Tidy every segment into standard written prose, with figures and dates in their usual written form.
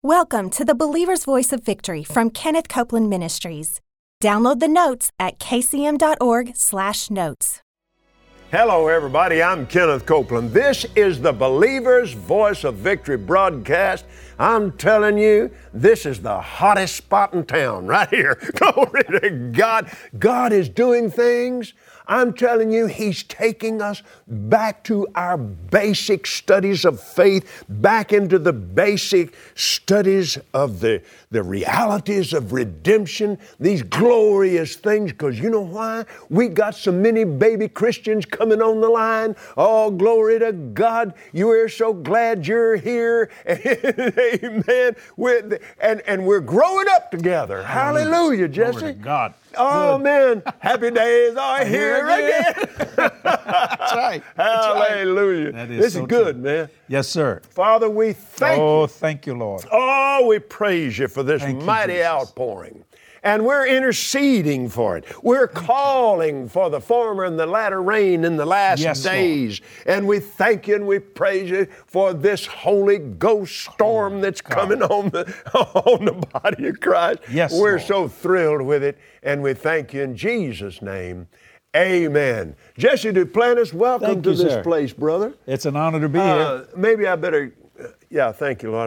Welcome to the Believer's Voice of Victory from Kenneth Copeland Ministries. Download the notes at kcm.org/notes. Hello, everybody. I'm Kenneth Copeland. This is the Believer's Voice of Victory broadcast. I'm telling you, this is the hottest spot in town right here. Glory to God. God is doing things. I'm telling you, He's taking us back to our basic studies of faith, back into the basic studies of the realities of redemption, these glorious things, because you know why? We got so many baby Christians coming on the line. Oh, glory to God. You are so glad you're here. Amen. And we're growing up together. Hallelujah, Jesse. Glory to God. Oh, good. Man, happy days are here again. That's right. Hallelujah. That this so is good, true. man. Yes, sir. Father, we thank you. Oh, thank you, Lord. Oh, we praise you for this mighty Jesus. outpouring. And we're interceding for it. We're calling for the former and the latter rain in the last days. Lord. And we thank you and we praise you for this Holy Ghost storm that's coming on the body of Christ. Yes, we're Lord. so thrilled with it. And we thank you in Jesus' name. Amen. Jesse Duplantis, welcome to this place, brother. It's an honor to be here. Maybe I better, thank you, Lord,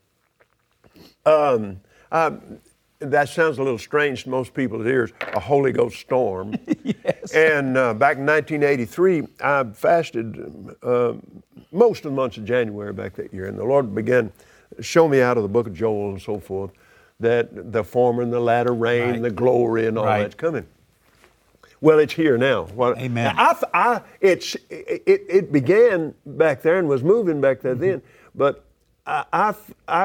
I will. That sounds a little strange to most people's ears, a Holy Ghost storm. Yes. And back in 1983, I fasted most of the months of January back that year, and the Lord began to show me out of the book of Joel and so forth that the former and the latter rain, the glory and all that's coming. Well, it's here now. Amen. It began back there and was moving back there then, but I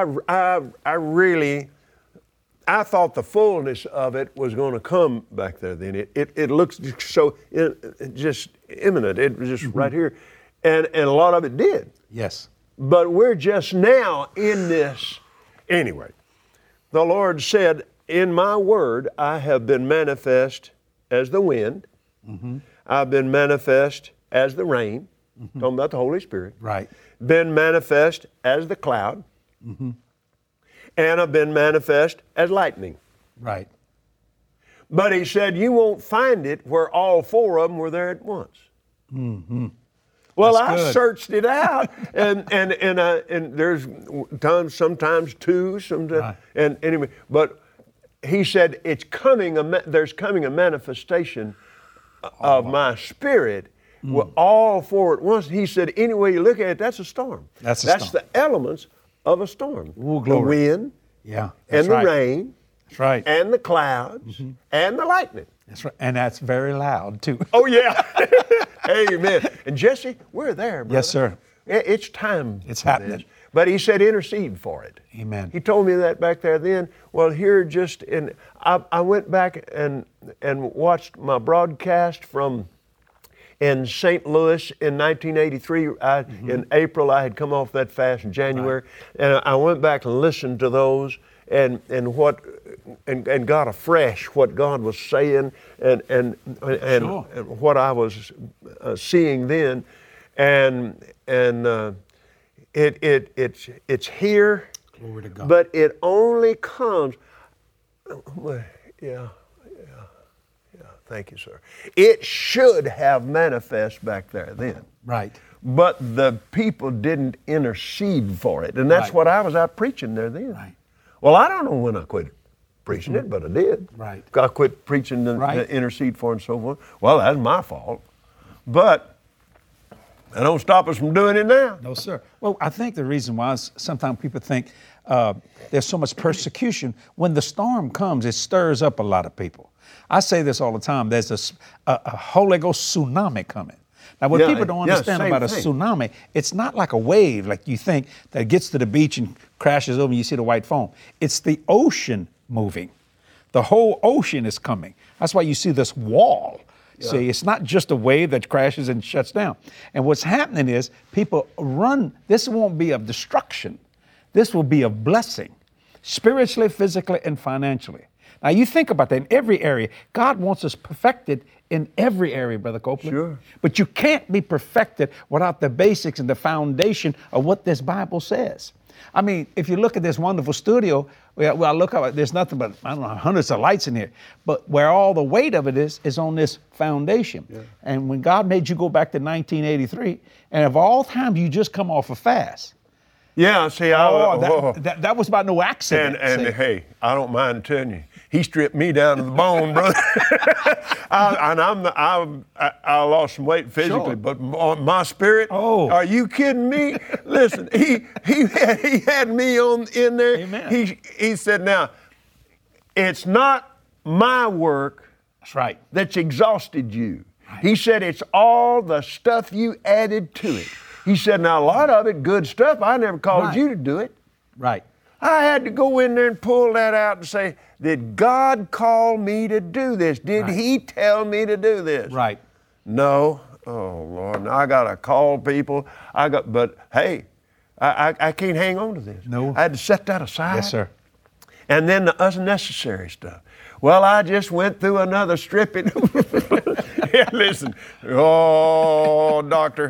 thought the fullness of it was going to come back there then. It looks so just imminent. It was just right here. And a lot of it did. Yes. But we're just now in this. Anyway, the Lord said, in my word, I have been manifest as the wind. Mm-hmm. I've been manifest as the rain. Mm-hmm. Talking about the Holy Spirit. Right. Been manifest as the cloud. Mm-hmm. And I've been manifest as lightning. Right. But he said, you won't find it where all four of them were there at once. Mm-hmm. Well, I searched it out, and there's sometimes two, and anyway. But he said, it's coming. There's coming a manifestation of my Spirit. With all four at once. He said, any way you look at it, that's a storm. That's the elements of a storm. Ooh, the wind, and the rain, that's right, and the clouds, and the lightning. That's right, and that's very loud too. Oh yeah, amen. And Jesse, we're there, brother. Yes, sir. It's time. It's happening. This. But he said, intercede for it. Amen. He told me that back there then. Well, here I went back and watched my broadcast from. In St. Louis in 1983, in April, I had come off that fast in January, and I went back and listened to those and got afresh what God was saying and what I was seeing then, and it's here. Glory to God. But it only comes. Thank you, sir. It should have manifest back there then. Right. But the people didn't intercede for it. And that's what I was out preaching there then. Right. Well, I don't know when I quit preaching it, but I did. Right. I quit preaching the intercede for and so forth. Well, that's my fault. But that don't stop us from doing it now. No, sir. Well, I think the reason why is sometimes people think there's so much persecution. When the storm comes, it stirs up a lot of people. I say this all the time. There's a Holy Ghost tsunami coming. Now, what people don't understand about a tsunami, it's not like a wave like you think that gets to the beach and crashes over and you see the white foam. It's the ocean moving. The whole ocean is coming. That's why you see this wall. Yeah. See, it's not just a wave that crashes and shuts down. And what's happening is people run. This won't be of destruction. This will be of blessing, spiritually, physically, and financially. Now, you think about that in every area. God wants us perfected in every area, Brother Copeland. Sure. But you can't be perfected without the basics and the foundation of what this Bible says. I mean, if you look at this wonderful studio, well, I look up, there's nothing but, I don't know, hundreds of lights in here. But where all the weight of it is on this foundation. Yeah. And when God made you go back to 1983, and of all times you just come off a fast. Yeah, see, that was about no accident. And hey, I don't mind telling you, he stripped me down to the bone, brother. I lost some weight physically, but my spirit. Oh, are you kidding me? Listen, he had me in there. Amen. He said, now, it's not my work. That's right. That's exhausted you. Right. He said it's all the stuff you added to it. He said, now, a lot of it, good stuff. I never called you to do it. Right. I had to go in there and pull that out and say, did God call me to do this? Did He tell me to do this? Right. No. Oh, Lord. Now I got to call people. But hey, I can't hang on to this. No. I had to set that aside. Yes, sir. And then the unnecessary stuff. Well, I just went through another stripping. Yeah, listen. Oh, doctor.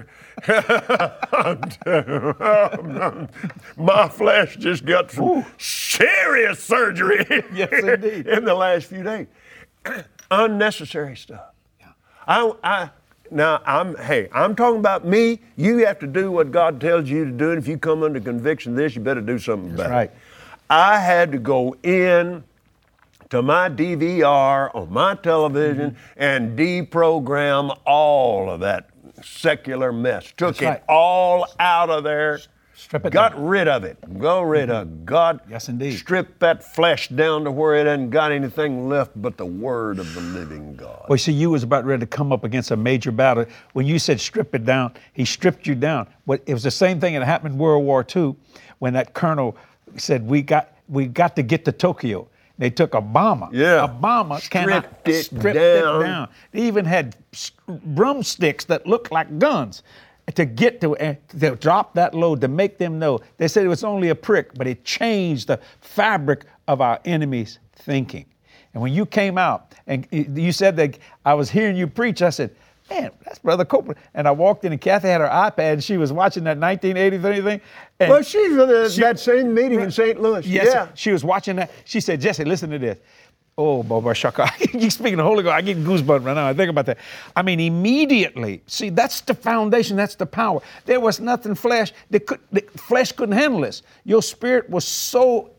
My flesh just got some serious surgery yes, indeed. in the last few days. Unnecessary stuff. Yeah. I'm talking about me. You have to do what God tells you to do, and if you come under conviction of this, you better do something about it. I had to go in to my DVR on my television and deprogram all of that secular mess. Took it all out of there. Strip it got down. rid of it. Go rid of God. Yes, indeed. Strip that flesh down to where it hasn't got anything left but the word of the living God. Well, see, you was about ready to come up against a major battle. When you said strip it down, he stripped you down. But it was the same thing that happened in World War II when that colonel said, we got to get to Tokyo. They took a bomber. Yeah. A bomber stripped it down. They even had broomsticks that looked like guns to get to drop that load, to make them know. They said it was only a prick, but it changed the fabric of our enemies' thinking. And when you came out and you said that I was hearing you preach, I said, man, that's Brother Copeland. And I walked in and Kathy had her iPad and she was watching that 1983 thing. And well, she's at that same meeting in St. Louis. Yes, yeah. She was watching that. She said, Jesse, listen to this. Oh, Baba Shaka, you speaking of Holy Ghost, I get goosebumps right now. I think about that. I mean, immediately, see, that's the foundation, that's the power. There was nothing flesh, the flesh couldn't handle this. Your spirit was so,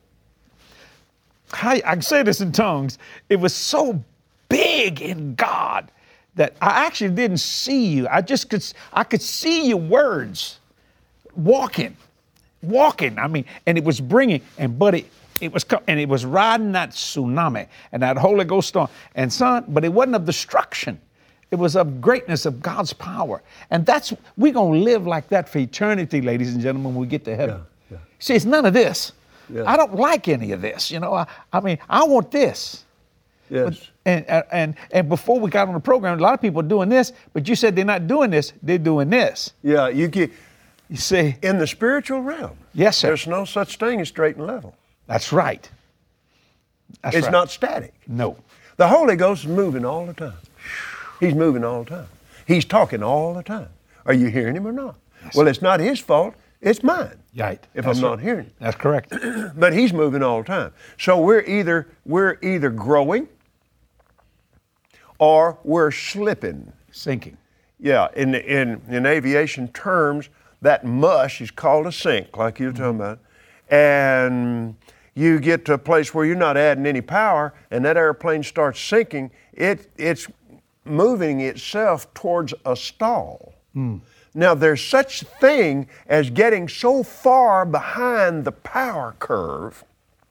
I can say this in tongues, it was so big in God that I actually didn't see you. I could see your words walking. I mean, and it was bringing, it was riding that tsunami and that Holy Ghost storm. And son, but it wasn't of destruction. It was of greatness of God's power. And we're going to live like that for eternity, ladies and gentlemen, when we get to heaven. Yeah. See, it's none of this. Yeah. I don't like any of this. You know, I mean, I want this. Yes. And before we got on the program, a lot of people are doing this, but you said they're not doing this, they're doing this. Yeah, you see. In the spiritual realm. Yes, sir. There's no such thing as straight and level. That's right. It's not static. No. The Holy Ghost is moving all the time. He's moving all the time. He's talking all the time. Are you hearing him or not? Yes, well, it's not his fault. It's mine. Right. If I'm not hearing him. That's correct. But he's moving all the time. So we're either growing or we're slipping. Sinking. Yeah. In aviation terms, that mush is called a sink, like you were talking about. And you get to a place where you're not adding any power and that airplane starts sinking, it's moving itself towards a stall. Now, there's such a thing as getting so far behind the power curve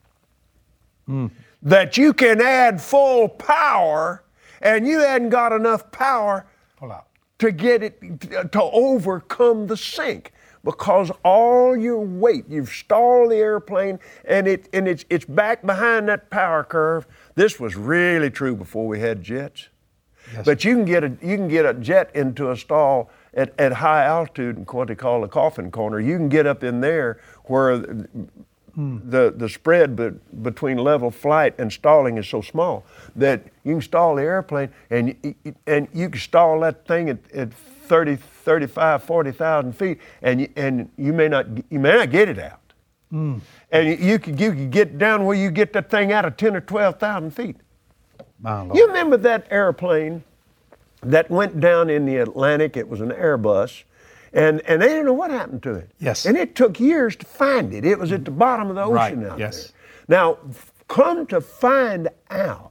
that you can add full power and you hadn't got enough power to get it to overcome the sink. Because all your weight, you've stalled the airplane, and it's back behind that power curve. This was really true before we had jets. Yes. But you can get a jet into a stall at high altitude in what they call the coffin corner. You can get up in there where the spread between level flight and stalling is so small that you can stall the airplane and you can stall that thing at 30, 35, 40,000 feet, and you may not get it out. And you could get down where you get that thing out of 10 or 12,000 feet. My Lord. You remember that airplane that went down in the Atlantic? It was an Airbus. And they didn't know what happened to it. Yes. And it took years to find it. It was at the bottom of the ocean out yes. there. Now, come to find out.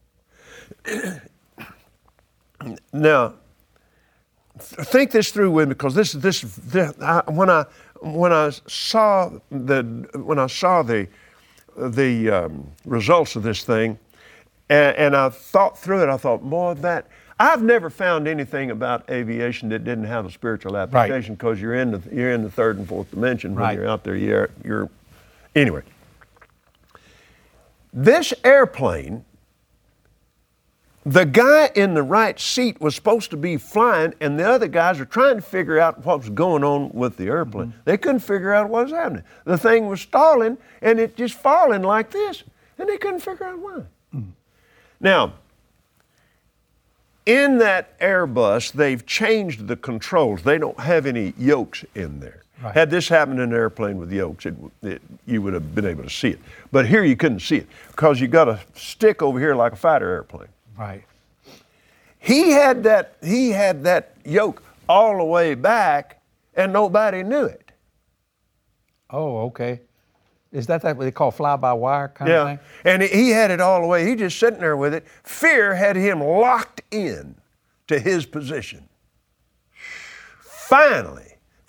Now, think this through with me, because when I saw the results of this thing, and I thought through it, I thought, boy, I've never found anything about aviation that didn't have a spiritual application, because you're in the third and fourth dimension when you're out there. You're anyway. This airplane, the guy in the right seat was supposed to be flying, and the other guys are trying to figure out what was going on with the airplane. They couldn't figure out what was happening. The thing was stalling, and it just falling like this, and they couldn't figure out why. Now, in that Airbus, they've changed the controls. They don't have any yokes in there. Right. Had this happened in an airplane with yokes, you would have been able to see it. But here you couldn't see it, because you got a stick over here like a fighter airplane. Right. He had that yoke all the way back, and nobody knew it. Oh, okay. Is that what they call fly-by-wire kind of thing? Yeah, and he had it all the way. He just sitting there with it. Fear had him locked in to his position. Finally,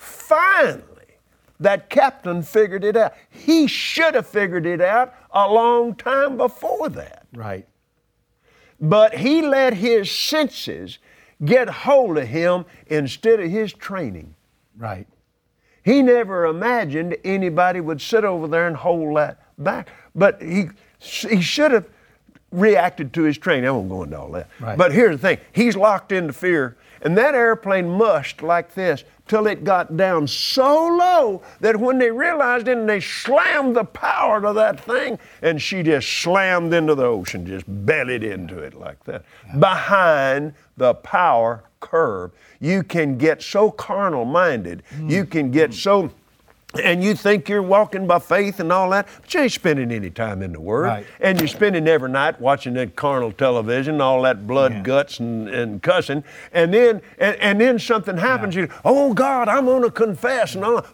that captain figured it out. He should have figured it out a long time before that. Right. But he let his senses get hold of him instead of his training. Right. He never imagined anybody would sit over there and hold that back. But he should have reacted to his training. I won't go into all that. Right. But here's the thing. He's locked into fear. And that airplane mushed like this till it got down so low that when they realized it, and they slammed the power to that thing, and she just slammed into the ocean, just bellied into it like that. Yeah. Behind the power curve. You can get so carnal-minded. You can get so... And you think you're walking by faith and all that, but you ain't spending any time in the Word. Right. And you're spending every night watching that carnal television, all that blood, guts, and cussing. And then something happens. You, oh God, I'm going to confess. And all.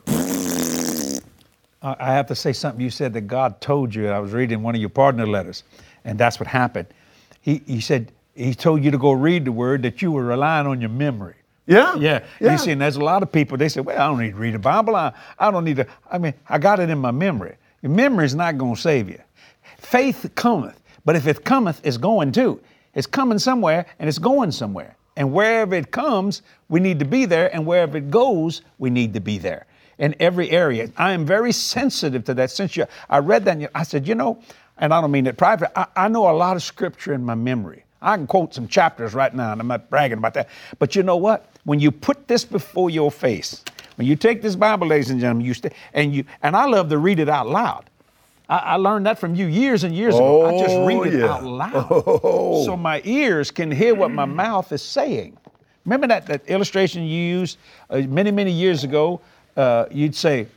I have to say something you said that God told you. I was reading one of your partner letters, and that's what happened. He said he told you to go read the Word, that you were relying on your memory. Yeah. You see, and there's a lot of people, they say, well, I don't need to read the Bible. I don't need to, I got it in my memory. Your memory is not going to save you. Faith cometh, but if it cometh, it's going too. It's coming somewhere and it's going somewhere. And wherever it comes, we need to be there. And wherever it goes, we need to be there. In every area. I am very sensitive to that. Since I read that, and I said, and I don't mean it private, I know a lot of scripture in my memory. I can quote some chapters right now, and I'm not bragging about that. But you know what? When you put this before your face, when you take this Bible, ladies and gentlemen, and I love to read it out loud. I learned that from you years and years ago. I just read it out loud. So my ears can hear what my mouth is saying. Remember that illustration you used many, many years ago? You'd say,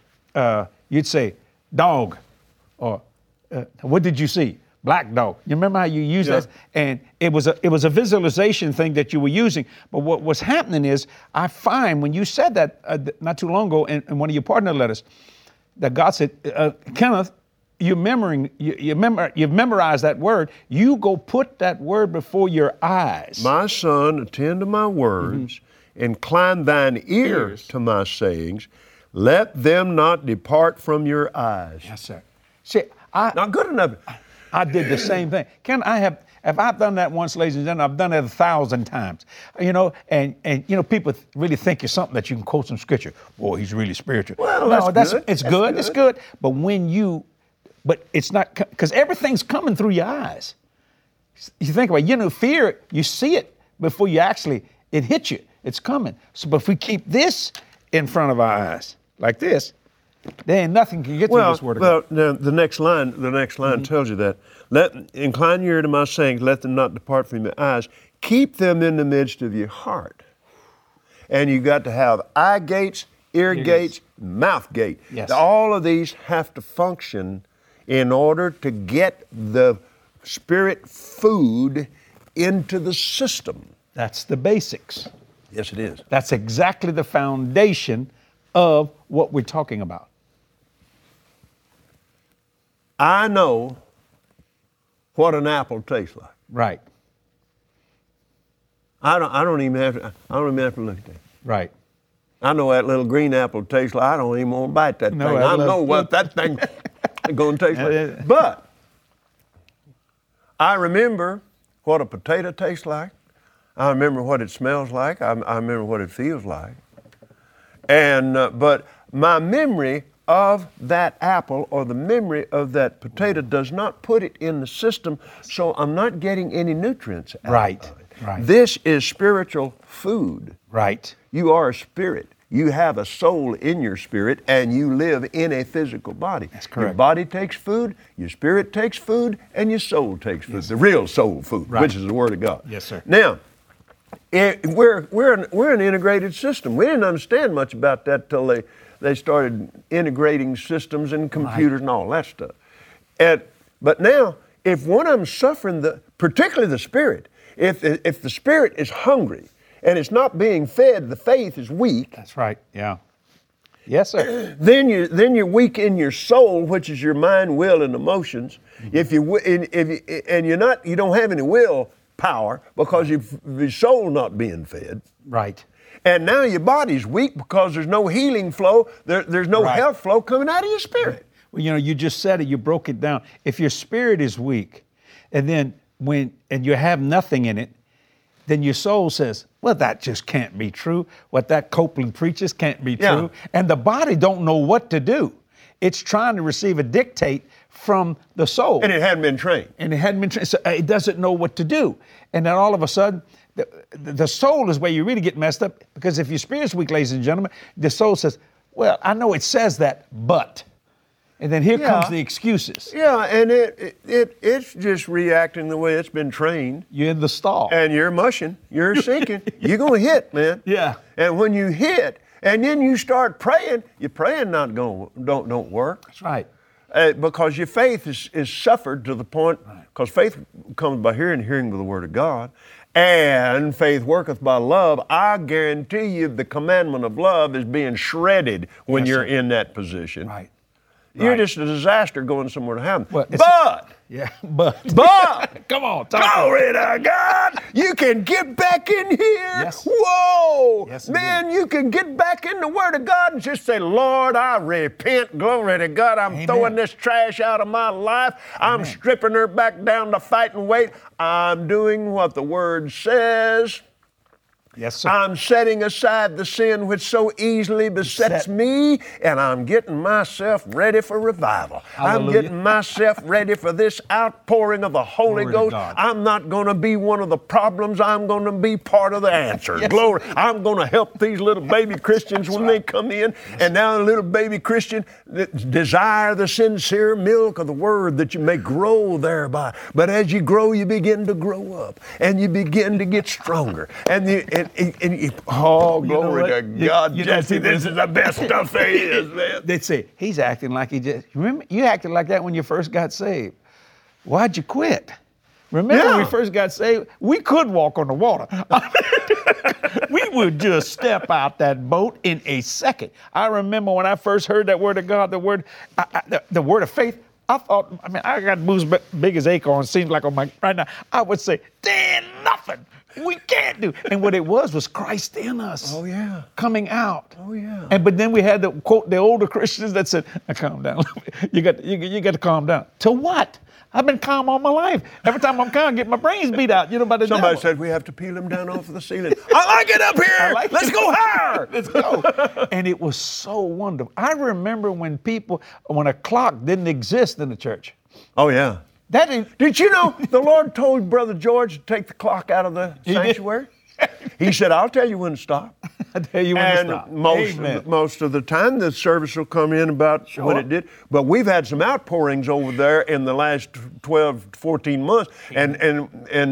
dog, or what did you see? Black dog. You remember how you used that? And it was a visualization thing that you were using. But what was happening is, I find when you said that not too long ago in one of your partner letters, that God said, Kenneth, you've memorized that word. You go put that word before your eyes. My son, attend to my words, incline thine ears to my sayings. Let them not depart from your eyes. Yes, sir. See, not good enough. I did the same thing. If I've done that once, ladies and gentlemen, I've done it 1,000 times. And people really think you're something that you can quote some scripture. Boy, he's really spiritual. Well, it's good. But it's not, because everything's coming through your eyes. You think about it, fear, you see it before it hits you. It's coming. So, but if we keep this in front of our eyes, like this, there ain't nothing can get through this word of God. Well, the next line tells you that. Incline your ear to my sayings, let them not depart from your eyes. Keep them in the midst of your heart. And you got to have eye gates ear gates, mouth gate. Yes. All of these have to function in order to get the spirit food into the system. That's the basics. Yes, it is. That's exactly the foundation of what we're talking about. I know what an apple tastes like. Right. I don't even have to look at that. Right. I know that little green apple tastes like. I don't even want to bite that thing. I know what that thing is going to taste like. But I remember what a potato tastes like. I remember what it smells like. I remember what it feels like. And but my memory of that apple or the memory of that potato does not put it in the system, so I'm not getting any nutrients out Right. of it. Right. This is spiritual food. Right. You are a spirit. You have a soul in your spirit, and you live in a physical body. That's correct. Your body takes food, your spirit takes food, and your soul takes food. The real soul food, Right. which is the Word of God. Yes, sir. Now, we're an integrated system. We didn't understand much about that till they started integrating systems and computers and all that stuff. But now, if one of them's suffering, particularly the spirit, if the spirit is hungry and it's not being fed, the faith is weak. That's right. Yeah. Yes, sir. Then you're weak in your soul, which is your mind, will, and emotions. Mm-hmm. You don't have any will power because your soul not being fed. Right. And now your body's weak because there's no healing flow. There's no Right. health flow coming out of your spirit. Well, you just said it. You broke it down. If your spirit is weak, and you have nothing in it, then your soul says, well, that just can't be true. What that Copeland preaches can't be Yeah. true. And the body don't know what to do. It's trying to receive a dictate from the soul. And it hadn't been trained. So it doesn't know what to do. And then all of a sudden, the soul is where you really get messed up, because if your spirit's weak, ladies and gentlemen, the soul says, well, I know it says that, but. And then here comes the excuses. Yeah, and it's just reacting the way it's been trained. You're in the stall. And you're mushing, you're sinking. You're going to hit, man. Yeah. And when you hit, and then you start praying, your praying don't work. That's right. Because your faith is suffered to the point, because faith comes by hearing, hearing with the Word of God, and faith worketh by love. I guarantee you the commandment of love is being shredded when you're in that position. Right. You're just a disaster going somewhere to heaven. Well, But come on, talk glory to God, you can get back in here. Yes. Whoa, Yes, man, indeed. you can get back in the Word of God and just say, Lord, I repent. Glory to God, I'm Amen. throwing this trash out of my life. I'm stripping her back down to fighting weight. I'm doing what the Word says. Yes, sir. I'm setting aside the sin which so easily besets me, and I'm getting myself ready for revival. Hallelujah. I'm getting myself ready for this outpouring of the Holy Glory to Ghost. God. I'm not going to be one of the problems. I'm going to be part of the answer. Yes. Glory. I'm going to help these little baby Christians when they come in. And now the little baby Christian desire the sincere milk of the Word that you may grow thereby. But as you grow, you begin to grow up, and you begin to get stronger. Oh, glory to God, Jesse, this is the best stuff there is, man. They'd say, he's acting like he just, remember, you acted like that when you first got saved. Why'd you quit? Remember when we first got saved, we could walk on the water. We would just step out that boat in a second. I remember when I first heard that word of God, the word of faith, I thought, I got moves big as acorns, seems like on my, right now, I would say, there ain't nothing we can't do. And what it was Christ in us. Oh, yeah. Coming out. Oh, yeah. But then we had the older Christians that said, now, calm down. You got to calm down. To what? I've been calm all my life. Every time I'm calm, I get my brains beat out, by the Somebody devil. said we have to peel them down off of the ceiling. I like it up here. Let's go higher. Let's go. And it was so wonderful. I remember when a clock didn't exist in the church. Oh, yeah. Did you know the Lord told Brother George to take the clock out of the sanctuary? He said, I'll tell you when to stop. I'll tell you when to stop. And most of the time, the service will come in about when it did. But we've had some outpourings over there in the last 12, 14 months. And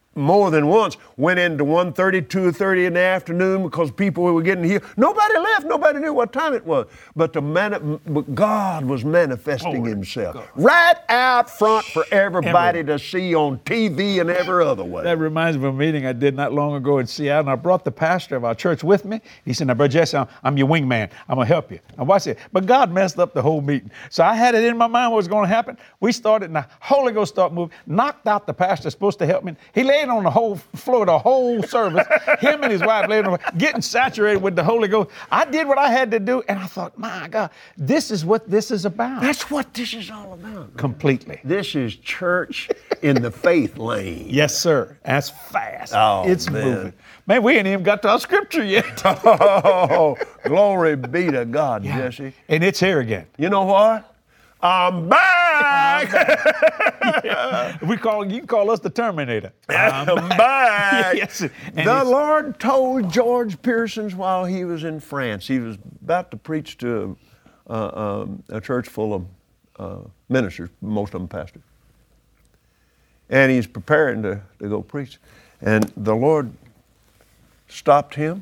more than once went into 1:30, 2:30 in the afternoon because people were getting healed. Nobody left. Nobody knew what time it was. But God was manifesting Himself right out front for everybody to see on TV and every other way. That reminds me of a meeting I did not long ago in Seattle, and I brought the pastor of our church with me. He said, "Now, Brother Jesse, I'm your wingman. I'm going to help you." Now, watch it. But God messed up the whole meeting. So I had it in my mind what was going to happen. We started, and the Holy Ghost started moving, knocked out the pastor supposed to help me. He laid on the whole floor the whole service. Him and his wife laid on the floor, getting saturated with the Holy Ghost. I did what I had to do, and I thought, my God, this is what this is about. That's what this is all about. Completely. This is church in the faith lane. Yes, sir. That's fast. Oh, it's man. moving. Man, we ain't even got to our scripture yet. Oh, glory be to God, Jesse. And it's here again. You know what? I'm back. You can call us the Terminator. I'm back. Yes. The Lord told George Pearsons while he was in France, he was about to preach to a church full of ministers, most of them pastors. And he's preparing to go preach. And the Lord stopped him.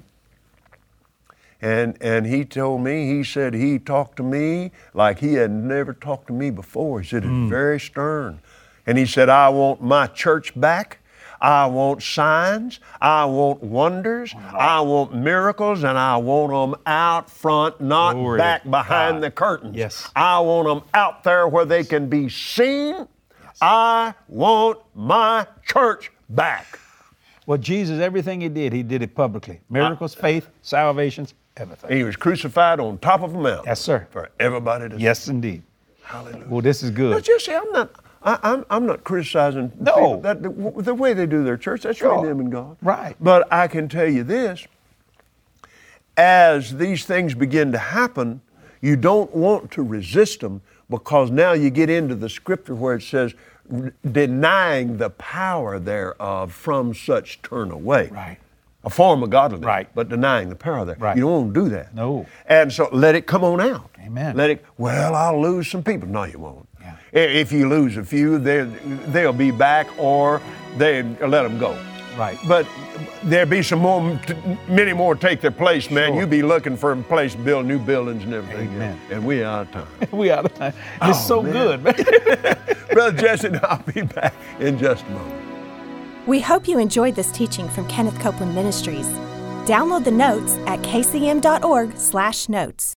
And he told me, he said he talked to me like he had never talked to me before. He said it's very stern. And he said, I want my church back. I want signs. I want wonders. I want miracles. And I want them out front, not back behind the curtains. Yes. I want them out there where they can be seen. Yes. I want my church back. Well, Jesus, everything He did it publicly. Miracles, faith, salvations, everything. He was crucified on top of a mountain. Yes, sir. For everybody to see. Yes, indeed. Hallelujah. Well, this is good. Now, Jesse, I'm not criticizing people. The way they do their church, that's really them and God. Right. But I can tell you this, as these things begin to happen, you don't want to resist them, because now you get into the scripture where it says, denying the power thereof, from such turn away. Right. A form of godliness, right, but denying the power thereof. Right. You don't want to do that. No. And so let it come on out. Amen. I'll lose some people. No, you won't. Yeah. If you lose a few, they'll be back, or they let them go. Right. But there'll be many more take their place, man. Sure. You'll be looking for a place to build new buildings and everything. Amen. And we're out of time. We out of time. It's so good, man. Brother Jesse and I'll be back in just a moment. We hope you enjoyed this teaching from Kenneth Copeland Ministries. Download the notes at kcm.org/notes.